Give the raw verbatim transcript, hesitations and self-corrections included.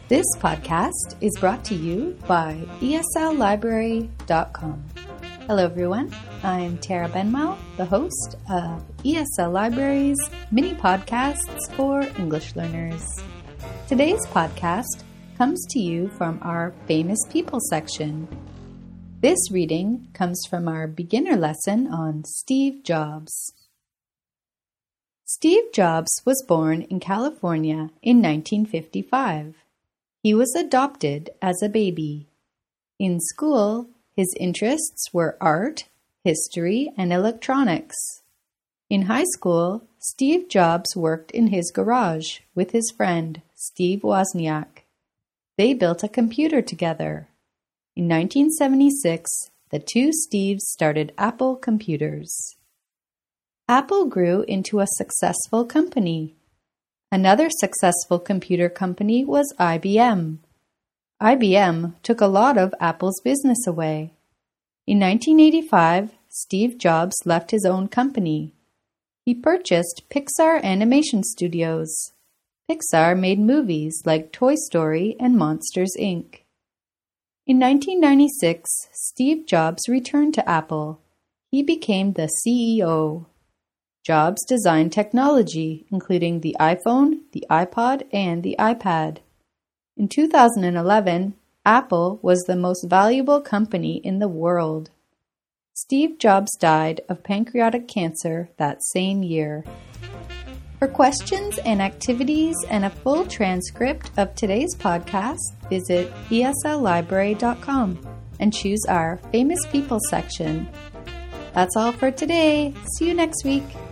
This podcast is brought to you by E S L library dot com. Hello everyone, I'm Tara Benmal, the host of E S L Library's mini podcasts for English learners. Today's podcast comes to you from our Famous People section. This reading comes from our beginner lesson on Steve Jobs. Steve Jobs was born in California in nineteen fifty-five. He was adopted as a baby. In school, his interests were art, history, and electronics. In high school, Steve Jobs worked in his garage with his friend, Steve Wozniak. They built a computer together. In nineteen seventy-six, the two Steves started Apple Computers. Apple grew into a successful company. Another successful computer company was I B M. I B M took a lot of Apple's business away. In nineteen eighty-five, Steve Jobs left his own company. He purchased Pixar Animation Studios. Pixar made movies like Toy Story and Monsters, Incorporated. In nineteen ninety-six, Steve Jobs returned to Apple. He became the C E O. Jobs designed technology, including the iPhone, the iPod, and the iPad. In two thousand eleven, Apple was the most valuable company in the world. Steve Jobs died of pancreatic cancer that same year. For questions and activities and a full transcript of today's podcast, visit E S L library dot com and choose our Famous People section. That's all for today. See you next week.